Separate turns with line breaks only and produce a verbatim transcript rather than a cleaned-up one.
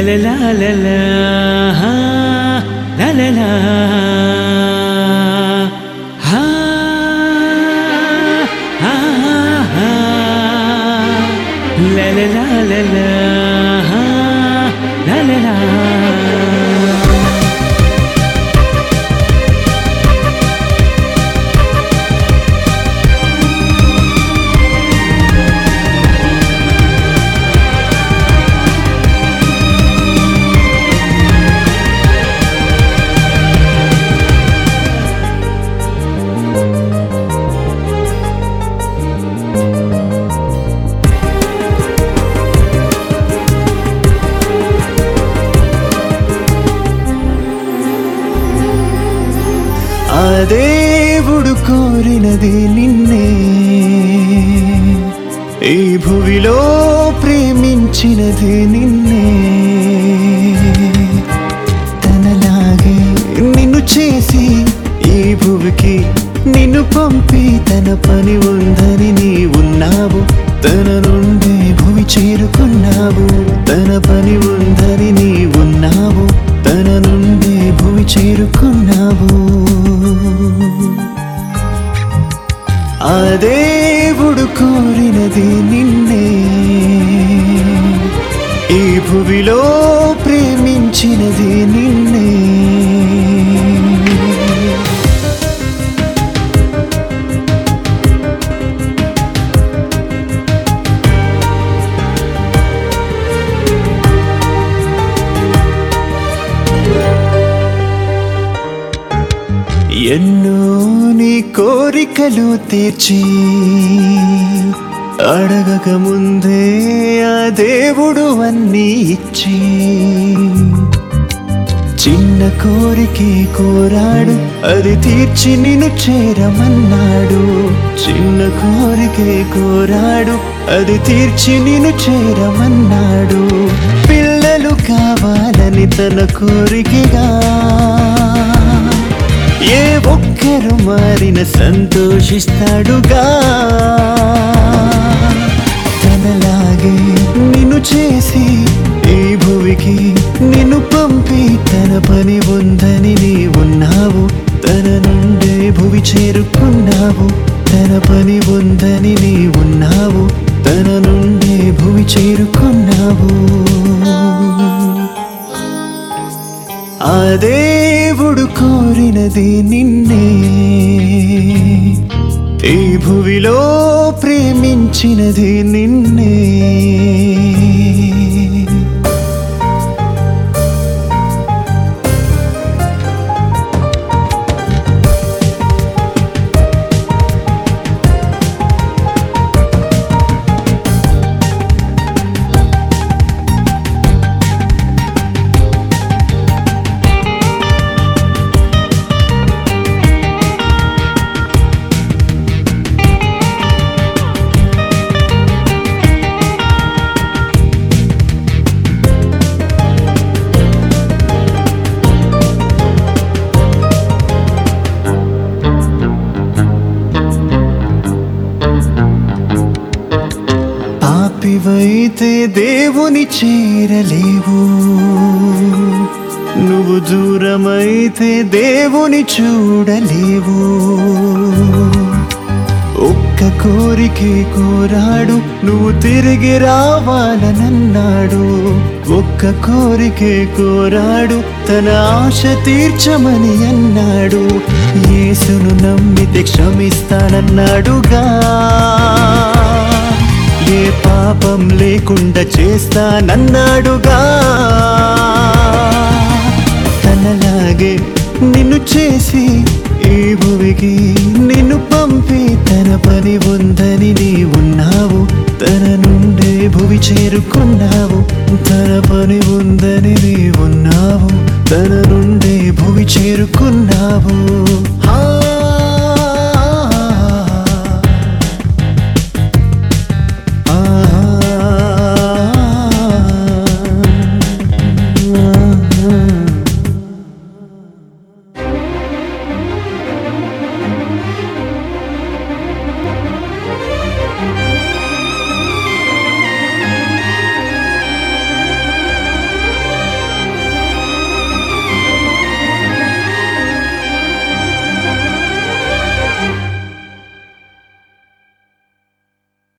la la la la ha, la la la ha, ha, ha, la la la la la ha, la la la.
ఆ దేవుడు కోరినది నిన్నే, ఈ భువిలో ప్రేమించినది నిన్నే. తనలాగే నిన్ను చేసి ఈ భువికి నిన్ను పంపి తన పని ఉందని నీ ఉన్నావు. తన నుండి భూమి చేరుకున్నావు. తన పని ఉందని నీ ఉన్నావు. తన నుండి భూమి చేరుకున్నావు. ఆ దేవుడు కోరినది నిన్నే, ఈ భువిలో ప్రేమించినది నిన్నే. ఎన్నో నీ కోరికలు తీర్చి అడగక ముందే ఆ దేవుడు అన్నీ ఇచ్చి చిన్న కోరికే కోరాడు, అది తీర్చి నిన్ను చేరమన్నాడు. చిన్న కోరికే కోరాడు, అది తీర్చి నిన్ను చేరమన్నాడు. పిల్లలు కావాలని తన కోరికగా ఏ ఒక్కరు మారిన సంతోషిస్తాడుగా. తనలాగే నిన్ను చేసి ఈ భువికి నిన్ను పంపి తన పని ఉందని నీ ఉన్నావు. తన నుండే భువి చేరుకున్నావు. తన పని ఉందని నీ ఉన్నావు. తన నుండే భువి చేరుకున్నావు. ఆ దేవుడు కోరినది నిన్నే, ఈ భువిలో ప్రేమించినది నిన్నే. పాపివైతే దేవుని చేరలేవు, నువ్వు దూరమైతే దేవుని చూడలేవు. ఒక్క కోరికే కోరాడు, నువ్వు తిరిగి రావాలనన్నాడు. ఒక్క కోరికే కోరాడు, తన ఆశ తీర్చమని అన్నాడు. యేసును నమ్మితే క్షమిస్తానన్నాడుగా. ఏ పాపం లేకుండా చేస్తానన్నాడుగా. తనలాగే నిన్ను చేసి ఈ భువికి నిన్ను పంపి తన పని ఉందని నీ ఉన్నావు. తన నుండే భువి చేరుకున్నావు. తన పని ఉందని నీ ఉన్నావు. తన నుండే భువి చేరుకున్నావు.